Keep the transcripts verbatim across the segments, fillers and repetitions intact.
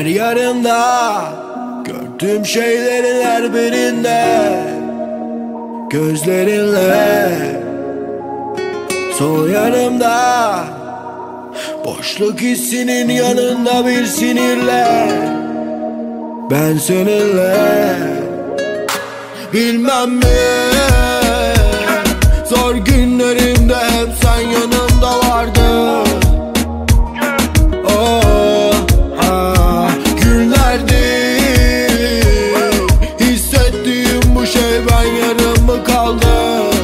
her yarımda, gördüğüm şeylerin her birinde, gözlerinle sol yanımda, boşluk hissinin yanında bir sinirle, ben seninle. Bilmem mi, zor günlerimde hep sen yanımda vardın. Oh, ah, günlerdir hissettiğim bu şey, ben yarım mı kaldım?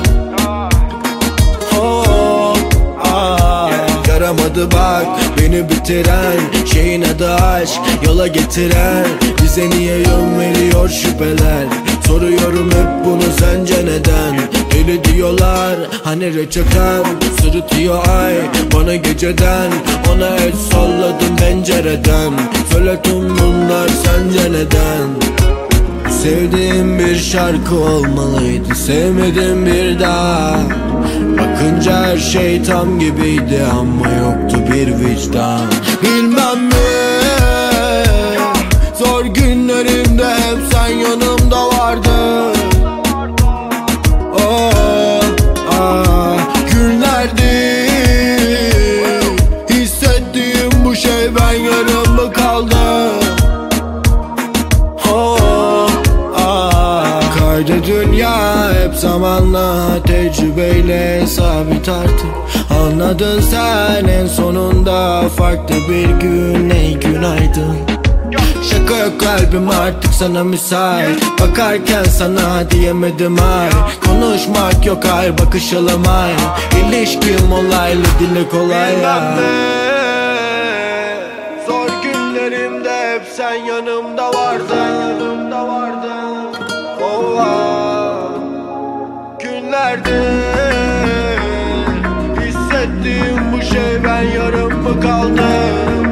Oh, ah, yaramadı bak beni bitiren şeyin adı aşk, yola getiren bize niye yön veriyor şüpheler. Soruyorum hep bunu, sence neden? Deli diyorlar hani reçetem, sırıtıyor ay bana geceden. Ona el salladım pencereden, söyle tüm bunlar sence neden? Sevdiğim bir şarkı olmalıydı, sevmedim bir daha. Bakınca her şey tam gibiydi ama yoktu bir vicdan. Bilmem mi, zor günlerimde hep sen yanımda vardın. Oh, ah, günlerdir hissettiğim bu şey, ben yarım mı kaldım? Oh, ah, kaydı dünya hep zamanla, tecrübeyle sabit artık. Anladın sen en sonunda, farklı bir gün, ey günaydın. Şaka yok kalbim artık sana müsait, bakarken sana diyemedim ay. Konuşmak yok hayır, bakışalım ay. İlişkim olaylı, dili kolay ya. Zor günlerimde hep sen yanımda vardın, yanımda vardın. Oh, ah, günlerdir hissettiğim bu şey, ben yarım mı kaldım?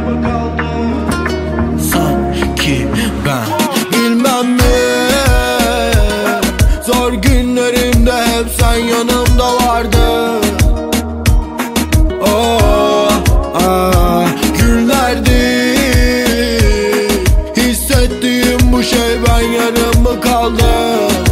Sanki ben bilmem mi, zor günlerimde hep sen yanımda vardın. Oh, ah, günlerdir hissettiğim bu şey, ben yarım mı kaldım?